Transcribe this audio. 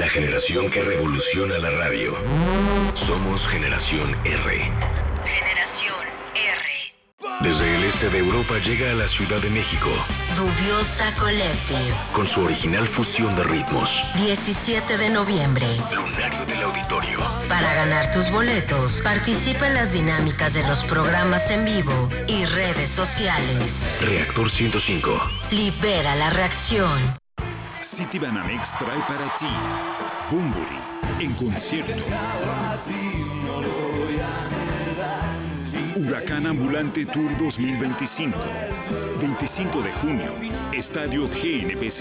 La generación que revoluciona la radio. Somos Generación R. Generación R. Desde el este de Europa llega a la Ciudad de México. Dubiosa Collective. Con su original fusión de ritmos. 17 de noviembre. Lunario del Auditorio. Para ganar tus boletos, participa en las dinámicas de los programas en vivo y redes sociales. Reactor 105. Libera la reacción. Citibanamex trae para ti Bunbury en concierto. Huracán Ambulante Tour 2025. 25 de junio, Estadio GNP